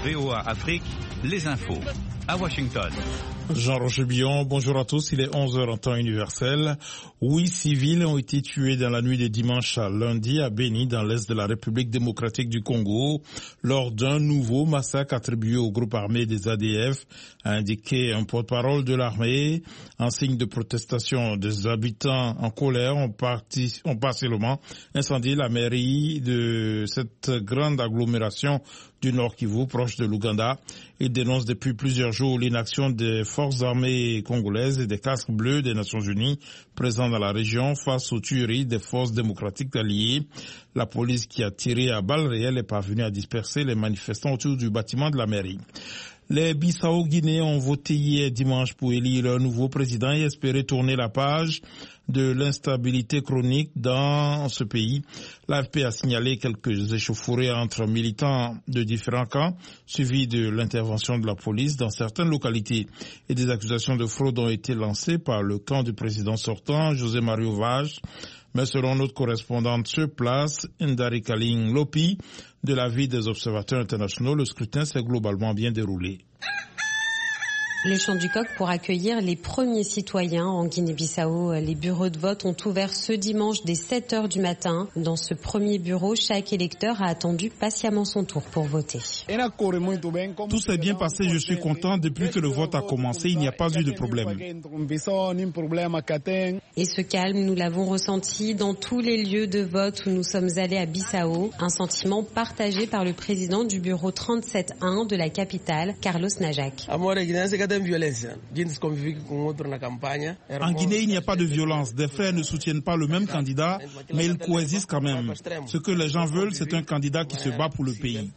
VOA Afrique, les infos. À Washington. Jean-Roger Billon, bonjour à tous, il est 11h en temps universel. 8 civils ont été tués dans la nuit de dimanche à lundi à Beni, dans l'est de la République démocratique du Congo, lors d'un nouveau massacre attribué au groupe armé des ADF, a indiqué un porte-parole de l'armée. En signe de protestation, des habitants en colère ont partiellement incendié la mairie de cette grande agglomération du Nord Kivu, proche de l'Ouganda. Ils dénoncent depuis plusieurs jours l'inaction des forces armées congolaises et des casques bleus des Nations Unies présents dans la région face aux tueries des forces démocratiques alliées. La police qui a tiré à balles réelles est parvenue à disperser les manifestants autour du bâtiment de la mairie. Les Bissau-Guinéens ont voté hier dimanche pour élire un nouveau président et espérer tourner la page de l'instabilité chronique dans ce pays. L'AFP a signalé quelques échauffourées entre militants de différents camps, suivis de l'intervention de la police dans certaines localités. Et des accusations de fraude ont été lancées par le camp du président sortant, José Mario Vaz. Mais selon notre correspondante sur place, Ndari Kaling Lopi, de l'avis des observateurs internationaux, le scrutin s'est globalement bien déroulé. Le Chant du Coq pour accueillir les premiers citoyens en Guinée-Bissau. Les bureaux de vote ont ouvert ce dimanche dès 7h du matin. Dans ce premier bureau, chaque électeur a attendu patiemment son tour pour voter. Tout s'est bien passé, je suis content. Depuis que le vote a commencé, il n'y a pas eu de problème. Et ce calme, nous l'avons ressenti dans tous les lieux de vote où nous sommes allés à Bissau. Un sentiment partagé par le président du bureau 37-1 de la capitale, Carlos Najak. En Guinée, il n'y a pas de violence. Des frères ne soutiennent pas le même candidat, mais ils coexistent quand même. Ce que les gens veulent, c'est un candidat qui se bat pour le pays.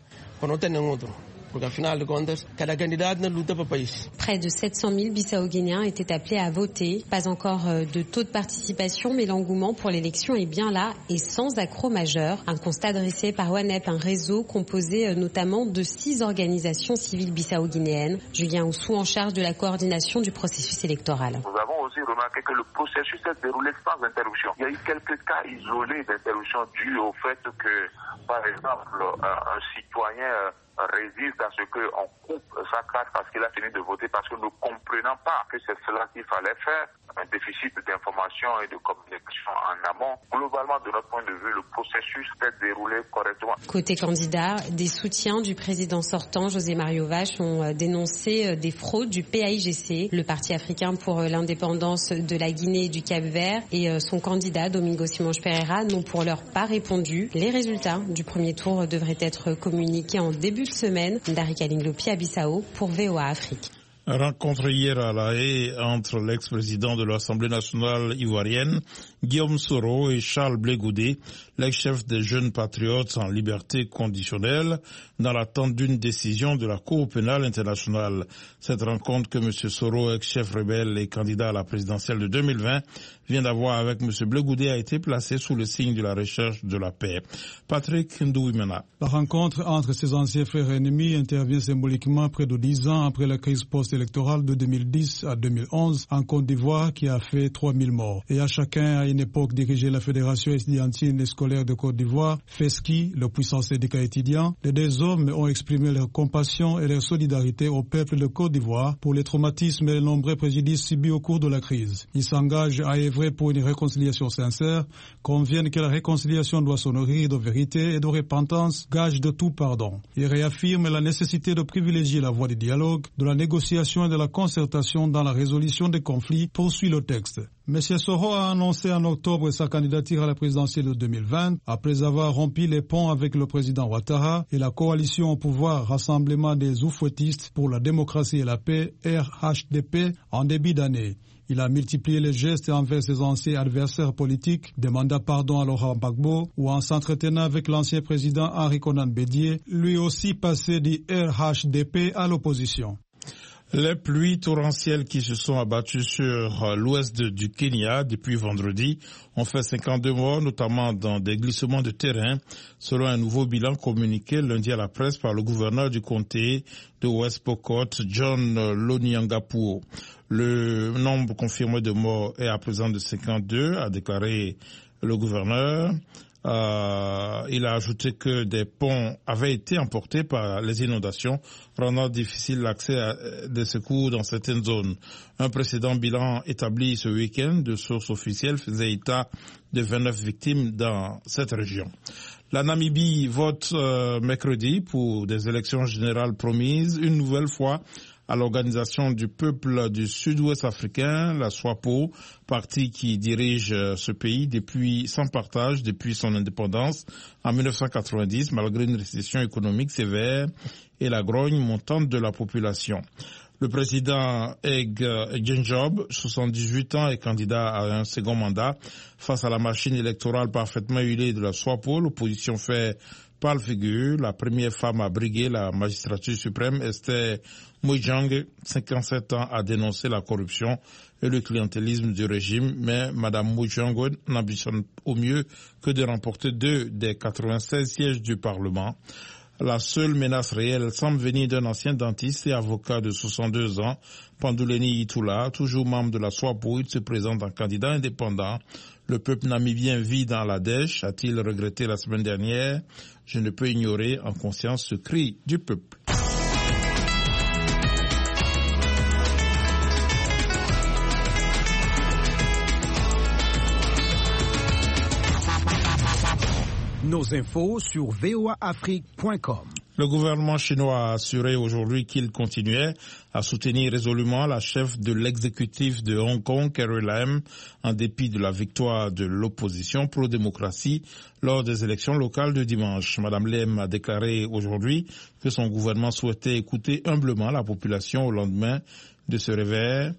Près de 700 000 Bissau-Guinéens étaient appelés à voter. Pas encore de taux de participation, mais l'engouement pour l'élection est bien là et sans accroc majeur. Un constat dressé par WANEP, un réseau composé notamment de 6 organisations civiles bissau-guinéennes. Julien Oussou en charge de la coordination du processus électoral. Nous avons aussi remarqué que le processus s'est déroulé sans interruption. Il y a eu quelques cas isolés d'interruption dus au fait que, par exemple, un citoyen résiste à ce qu'on coupe sa carte parce qu'il a fini de voter, parce que ne comprenant pas que c'est cela qu'il fallait faire, un déficit d'information et de communication en amont. Globalement, de notre point de vue, le processus s'est déroulé correctement. Côté candidat, des soutiens du président sortant, José Mario Vaz, ont dénoncé des fraudes du PAIGC, le Parti africain pour l'indépendance de la Guinée et du Cap-Vert, et son candidat, Domingo Simões Pereira, n'ont pour leur pas répondu. Les résultats du premier tour devraient être communiqués en début de semaine. Ndari Kaling Lopi à Bissau pour VOA Afrique. Rencontre hier à La Haye entre l'ex-président de l'Assemblée nationale ivoirienne, Guillaume Soro, et Charles Blé Goudé, l'ex-chef des Jeunes Patriotes en liberté conditionnelle, dans l'attente d'une décision de la Cour pénale internationale. Cette rencontre que M. Soro, ex-chef rebelle et candidat à la présidentielle de 2020, vient d'avoir avec M. Blé Goudé a été placée sous le signe de la recherche de la paix. Patrick Ndouimena. La rencontre entre ses anciens frères ennemis intervient symboliquement près de 10 ans après la crise post-électorale de 2010 à 2011 en Côte d'Ivoire qui a fait 3000 morts. Et à chacun, à une époque, dirigé la Fédération estudiantine et scolaire de Côte d'Ivoire, FESCI, le puissant syndicat étudiant. Les deux hommes ont exprimé leur compassion et leur solidarité au peuple de Côte d'Ivoire pour les traumatismes et les nombreux préjudices subis au cours de la crise. Ils s'engagent à œuvrer pour une réconciliation sincère, conviennent que la réconciliation doit se nourrir de vérité et de repentance, gage de tout pardon. Ils réaffirment la nécessité de privilégier la voie du dialogue, de la négociation et de la concertation dans la résolution des conflits, poursuit le texte. M. Soro a annoncé en octobre sa candidature à la présidentielle de 2020 après avoir rompu les ponts avec le président Ouattara et la coalition au pouvoir Rassemblement des oufouettistes pour la démocratie et la paix, RHDP, en début d'année. Il a multiplié les gestes envers ses anciens adversaires politiques, demanda pardon à Laurent Gbagbo ou en s'entretenant avec l'ancien président Henri Konan Bédié, lui aussi passé du RHDP à l'opposition. Les pluies torrentielles qui se sont abattues sur l'ouest du Kenya depuis vendredi ont fait 52 morts, notamment dans des glissements de terrain, selon un nouveau bilan communiqué lundi à la presse par le gouverneur du comté de West Pokot, John Lonyangapuo. Le nombre confirmé de morts est à présent de 52, a déclaré le gouverneur. Il a ajouté que des ponts avaient été emportés par les inondations, rendant difficile l'accès à des secours dans certaines zones. Un précédent bilan établi ce week-end de sources officielles faisait état de 29 victimes dans cette région. La Namibie vote mercredi pour des élections générales promises une nouvelle fois à l'organisation du peuple du sud-ouest africain, la SWAPO, parti qui dirige ce pays sans partage depuis son indépendance en 1990, malgré une récession économique sévère et la grogne montante de la population. Le président Eg Genjob, 78 ans, est candidat à un second mandat. Face à la machine électorale parfaitement huilée de la SWAPO, l'opposition fait pâle figure. La première femme à briguer la magistrature suprême, Esther Mujang, 57 ans, a dénoncé la corruption et le clientélisme du régime, mais Mme Mujang n'ambitionne au mieux que de remporter 2 des 96 sièges du Parlement. La seule menace réelle semble venir d'un ancien dentiste et avocat de 62 ans, Panduleni Itula, toujours membre de la SWAPO. Il se présente en candidat indépendant. Le peuple namibien vit dans la dèche, a-t-il regretté la semaine dernière. Je ne peux ignorer en conscience ce cri du peuple. Nos infos sur voaafrique.com. Le gouvernement chinois a assuré aujourd'hui qu'il continuait à soutenir résolument la chef de l'exécutif de Hong Kong, Carrie Lam, en dépit de la victoire de l'opposition pro-démocratie lors des élections locales de dimanche. Madame Lam a déclaré aujourd'hui que son gouvernement souhaitait écouter humblement la population au lendemain de ce réveil.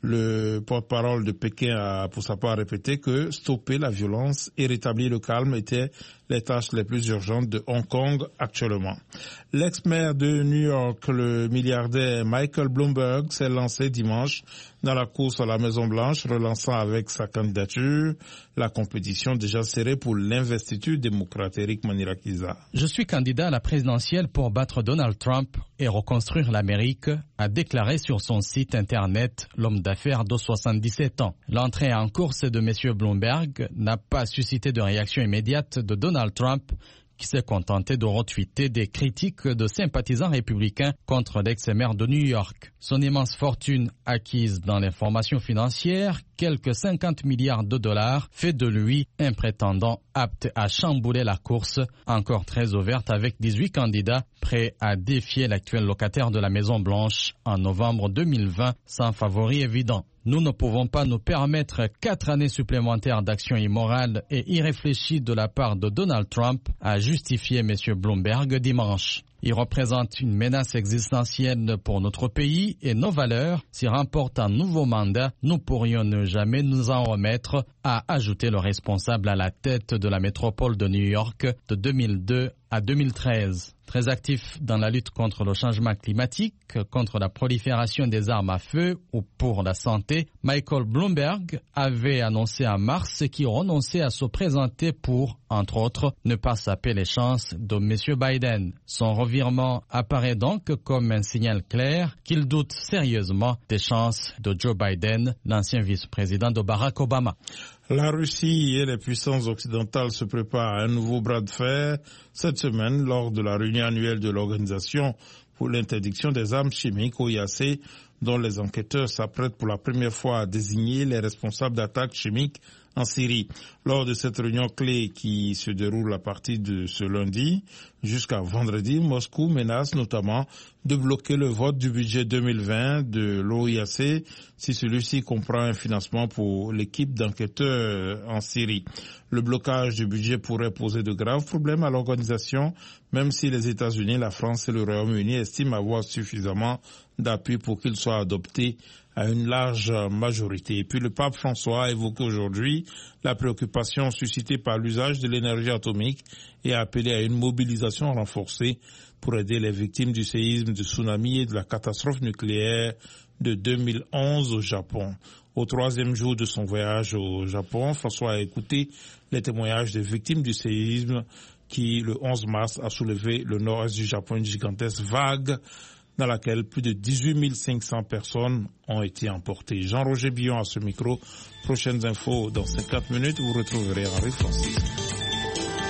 Le porte-parole de Pékin a pour sa part répété que stopper la violence et rétablir le calme étaient les tâches les plus urgentes de Hong Kong actuellement. L'ex-maire de New York, le milliardaire Michael Bloomberg, s'est lancé dimanche dans la course à la Maison-Blanche, relançant avec sa candidature la compétition déjà serrée pour l'investiture démocrate. Eric Manirakiza. Je suis candidat à la présidentielle pour battre Donald Trump et reconstruire l'Amérique, a déclaré sur son site internet l'homme d'affaires de 77 ans. L'entrée en course de M. Bloomberg n'a pas suscité de réaction immédiate de Donald Trump, qui s'est contenté de retweeter des critiques de sympathisants républicains contre l'ex-maire de New York. Son immense fortune acquise dans les formations financières, quelques 50 milliards de dollars, fait de lui un prétendant apte à chambouler la course, encore très ouverte avec 18 candidats prêts à défier l'actuel locataire de la Maison-Blanche en novembre 2020 sans favori évident. Nous ne pouvons pas nous permettre 4 années supplémentaires d'action immorale et irréfléchie de la part de Donald Trump, a justifié M. Bloomberg dimanche. Il représente une menace existentielle pour notre pays et nos valeurs. S'il remporte un nouveau mandat, nous pourrions ne jamais nous en remettre, a ajouté le responsable à la tête de la métropole de New York de 2002 à 2013. Très actif dans la lutte contre le changement climatique, contre la prolifération des armes à feu ou pour la santé, Michael Bloomberg avait annoncé en mars qu'il renonçait à se présenter pour, entre autres, ne pas saper les chances de M. Biden. Son revirement apparaît donc comme un signal clair qu'il doute sérieusement des chances de Joe Biden, l'ancien vice-président de Barack Obama. La Russie et les puissances occidentales se préparent à un nouveau bras de fer cette semaine lors de la réunion annuelle de l'Organisation pour l'interdiction des armes chimiques, OIAC, dont les enquêteurs s'apprêtent pour la première fois à désigner les responsables d'attaques chimiques en Syrie. Lors de cette réunion clé qui se déroule à partir de ce lundi jusqu'à vendredi, Moscou menace notamment de bloquer le vote du budget 2020 de l'OIAC si celui-ci comprend un financement pour l'équipe d'enquêteurs en Syrie. Le blocage du budget pourrait poser de graves problèmes à l'organisation, même si les États-Unis, la France et le Royaume-Uni estiment avoir suffisamment d'appui pour qu'il soit adopté à une large majorité. Et puis le pape François a évoqué aujourd'hui la préoccupation suscitée par l'usage de l'énergie atomique et a appelé à une mobilisation renforcée pour aider les victimes du séisme, du tsunami et de la catastrophe nucléaire de 2011 au Japon. Au 3e jour de son voyage au Japon, François a écouté les témoignages des victimes du séisme qui, le 11 mars, a soulevé le nord-est du Japon, une gigantesque vague dans laquelle plus de 18 500 personnes ont été emportées. Jean-Roger Billon à ce micro. Prochaines infos dans 50 minutes, vous retrouverez Henri Francis.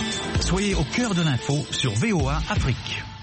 Soyez au cœur de l'info sur VOA Afrique.